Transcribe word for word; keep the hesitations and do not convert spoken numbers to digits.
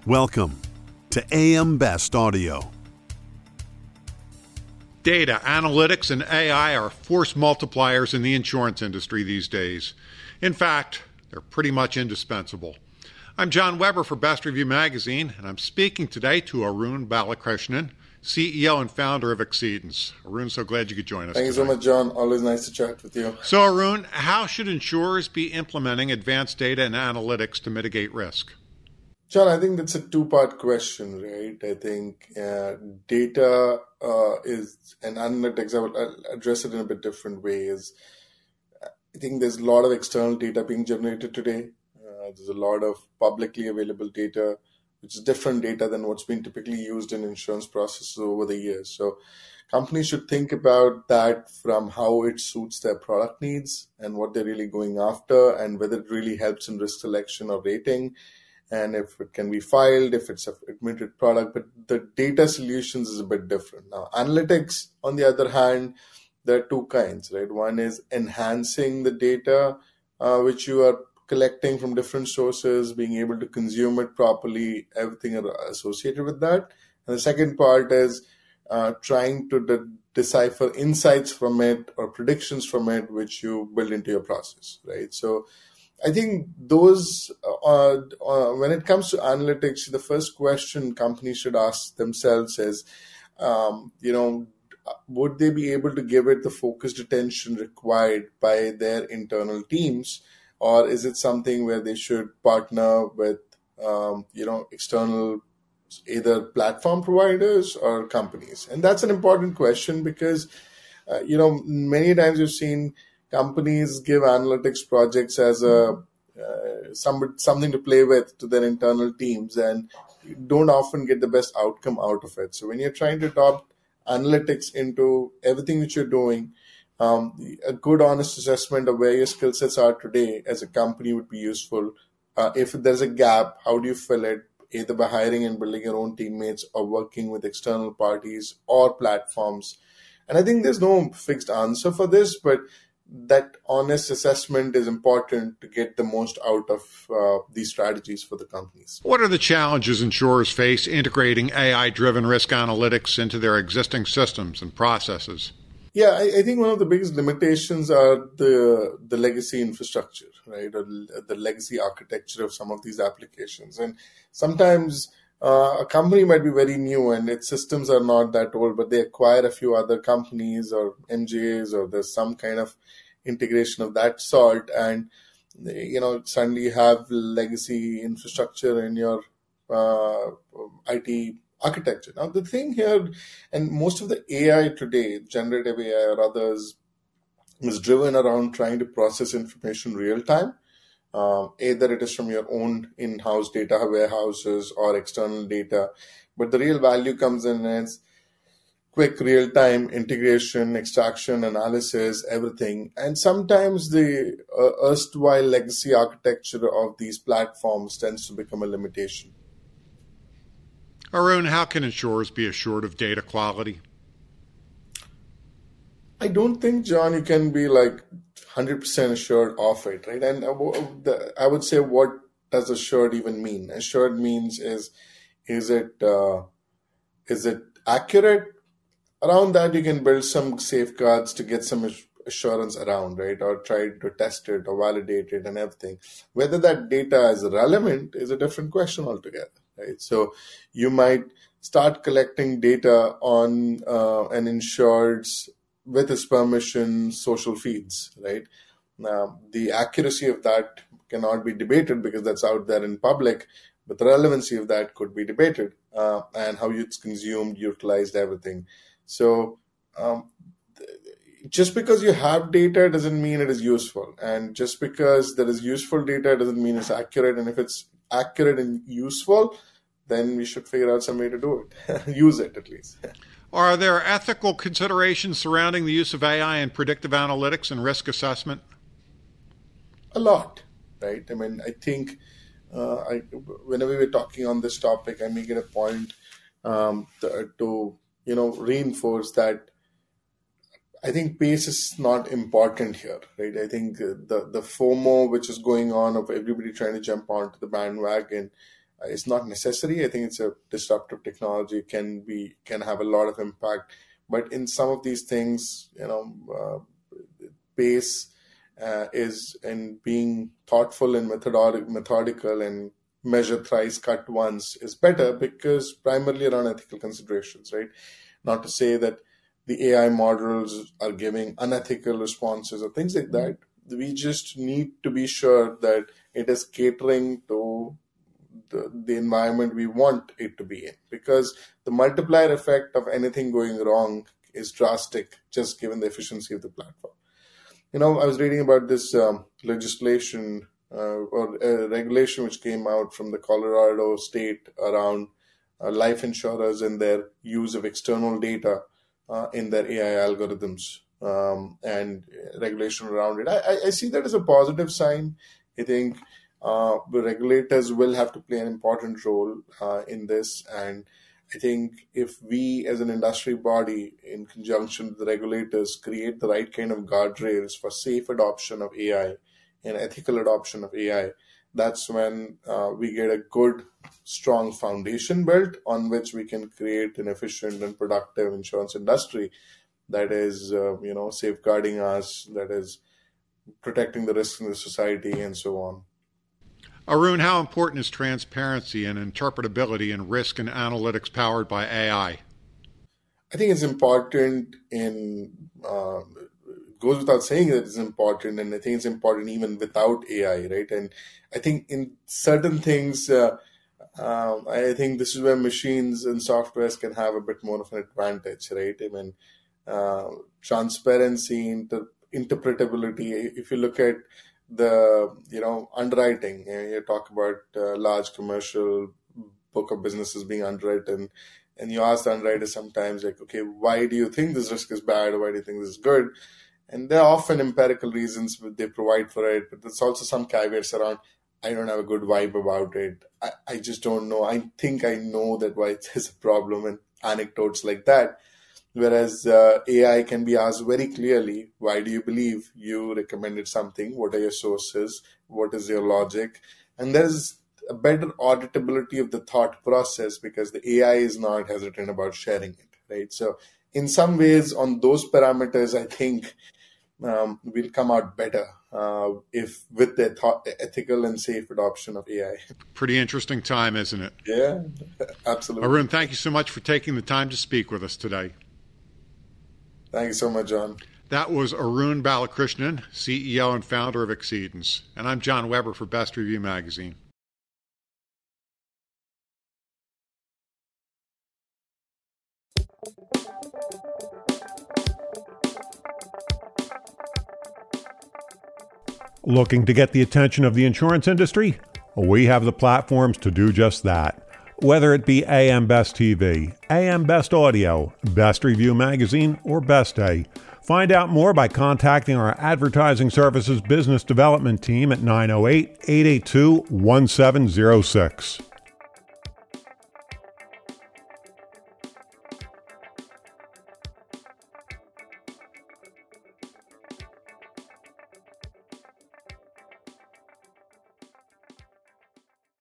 Welcome to A M Best Audio. Data, analytics, and A I are force multipliers in the insurance industry these days. In fact, they're pretty much indispensable. I'm John Weber for Best Review Magazine, and I'm speaking today to Arun Balakrishnan, C E O and founder of Exceedance. Arun, so glad you could join us Thank today. you so much, John. Always nice to chat with you. So, Arun, how should insurers be implementing advanced data and analytics to mitigate risk? John, I think that's a two-part question, right? I think uh, data uh, is, and analytics, I will address it in a bit different ways. I think there's a lot of external data being generated today. Uh, there's a lot of publicly available data, which is different data than what's been typically used in insurance processes over the years. So companies should think about that from how it suits their product needs and what they're really going after and whether it really helps in risk selection or rating, and if it can be filed, if it's an admitted product. But the data solutions is a bit different. Now, analytics, on the other hand, there are two kinds, right? One is enhancing the data uh, which you are collecting from different sources, being able to consume it properly, everything associated with that. And the second part is uh, trying to de- decipher insights from it or predictions from it, which you build into your process, right? So I think those, uh, uh, when it comes to analytics, the first question companies should ask themselves is, um, you know, would they be able to give it the focused attention required by their internal teams? Or is it something where they should partner with, um, you know, external either platform providers or companies? And that's an important question because, uh, you know, many times you've seen companies give analytics projects as a uh, some, something to play with to their internal teams and don't often get the best outcome out of it. So when you're trying to adopt analytics into everything that you're doing, um, a good honest assessment of where your skill sets are today as a company would be useful. Uh, if there's a gap, how do you fill it? Either by hiring and building your own teammates or working with external parties or platforms. And I think there's no fixed answer for this, but that honest assessment is important to get the most out of uh, these strategies for the companies. What are the challenges insurers face integrating A I-driven risk analytics into their existing systems and processes? Yeah, I, I think one of the biggest limitations are the the legacy infrastructure, right, or the legacy architecture of some of these applications. And sometimes uh, a company might be very new and its systems are not that old, but they acquire a few other companies or M G As, or there's some kind of integration of that sort, and you know suddenly you have legacy infrastructure in your uh, I T architecture. Now the thing here, and most of the A I today, generative A I or others, is driven around trying to process information real time. Um, either it is from your own in-house data warehouses or external data, but the real value comes in as quick real-time integration, extraction, analysis, everything. And sometimes the uh, erstwhile legacy architecture of these platforms tends to become a limitation. Arun, how can insurers be assured of data quality? I don't think, John, you can be like one hundred percent assured of it, right? And I would say, what does assured even mean? Assured means is, is it uh, is it accurate? Around that, you can build some safeguards to get some assurance around, right? Or try to test it or validate it and everything. Whether that data is relevant is a different question altogether, right? So you might start collecting data on uh, an insured's with its permission social feeds, right? Now, the accuracy of that cannot be debated because that's out there in public, but the relevancy of that could be debated uh, and how it's consumed, utilized, everything. So um, just because you have data doesn't mean it is useful. And just because there is useful data doesn't mean it's accurate. And if it's accurate and useful, then we should figure out some way to do it, use it at least. Are there ethical considerations surrounding the use of A I in predictive analytics and risk assessment? A lot, right? I mean, I think uh, I, whenever we're talking on this topic, I make it a point um, to, to, you know, reinforce that I think pace is not important here, right? I think the, the FOMO, which is going on of everybody trying to jump onto the bandwagon, Uh, it's not necessary. I think it's a disruptive technology, can be can have a lot of impact. But in some of these things, you know, uh, pace uh, is in being thoughtful and methodic, methodical and measure thrice, cut once is better, because primarily around ethical considerations, right? Not to say that the A I models are giving unethical responses or things like that. We just need to be sure that it is catering to the, the environment we want it to be in, because the multiplier effect of anything going wrong is drastic, just given the efficiency of the platform. You know, I was reading about this um, legislation uh, or uh, regulation which came out from the Colorado state around uh, life insurers and their use of external data uh, in their A I algorithms um, and regulation around it. I, I see that as a positive sign. I think uh, the regulators will have to play an important role uh, in this. And I think if we as an industry body, in conjunction with the regulators, create the right kind of guardrails for safe adoption of A I and ethical adoption of A I, that's when uh, we get a good, strong foundation built on which we can create an efficient and productive insurance industry that is, uh, you know, safeguarding us, that is protecting the risks in the society, and so on. Arun, how important is transparency and interpretability in risk and analytics powered by A I? I think it's important in, uh, goes without saying that it's important, and I think it's important even without A I, right? And I think in certain things, uh, um, I think this is where machines and softwares can have a bit more of an advantage, right? I mean, uh, transparency, inter- interpretability. If you look at the, you know, underwriting, you, know, you talk about uh, large commercial book of businesses being underwritten, and you ask the underwriter sometimes, like, okay, why do you think this risk is bad, or why do you think this is good? And there are often empirical reasons they provide for it, but there's also some caveats around, I don't have a good vibe about it. I, I just don't know. I think I know that why there's a problem, and anecdotes like that. Whereas uh, A I can be asked very clearly, why do you believe you recommended something? What are your sources? What is your logic? And there's a better auditability of the thought process, because the A I is not hesitant about sharing it, right? So in some ways, on those parameters, I think um, we'll come out better uh, if with the th- ethical and safe adoption of A I. Pretty interesting time, isn't it? Yeah, absolutely. Arun, thank you so much for taking the time to speak with us today. Thank you so much, John. That was Arun Balakrishnan, C E O and founder of Exceedance. And I'm John Weber for Best Review Magazine. Looking to get the attention of the insurance industry? We have the platforms to do just that. Whether it be A M Best T V, A M Best Audio, Best Review Magazine, or Best Day, find out more by contacting our Advertising Services Business Development Team at nine oh eight, eight eight two, one seven oh six.